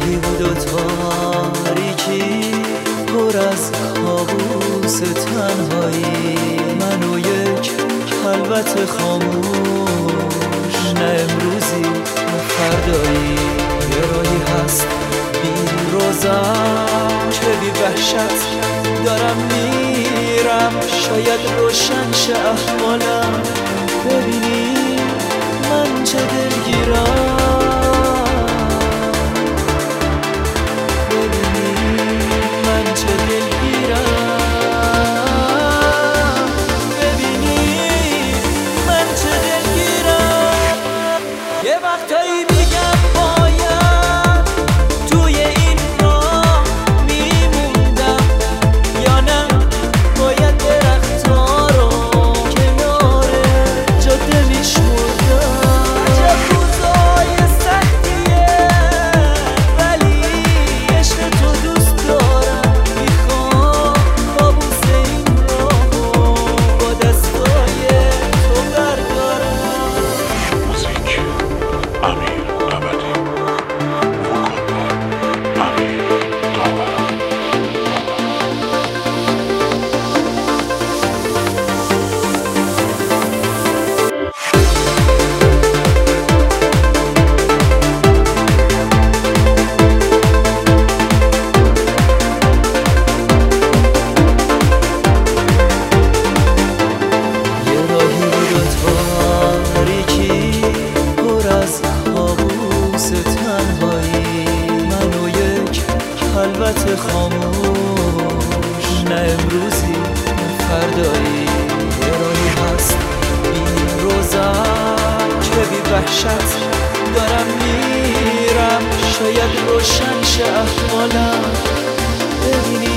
راهی بود و تاریکی پر از کابوس تنهایی، من و یک خلوت خاموش، نه امروزی نه فردایی. یه راهی هست بی روزم که بی وحشت دارم میرم، شاید روشن شه احوالم، ببینی من چه دلگیرم، ببینی من چه دلگیرم، ببینی من چه دلگیرم. یه وقتایی میگم باید توی این راه میموندم، یا نه باید درختا رو کنار جاده میشمردم. عجب روزای سختیه ولی عشق تو دوست دارم، میخوام کابوس این راهو با دستای تو بردارم. موزیک امیر ابدی، وکال امیر داور. یه راهی بود و تاریکی پر از کابوس تنهایی، من و یک خلوت خاموش، نه امروزی نه فردایی. یه راهی هست بی روزم که بی وحشت دارم میرم، شاید روشن شه احوالم، ببینی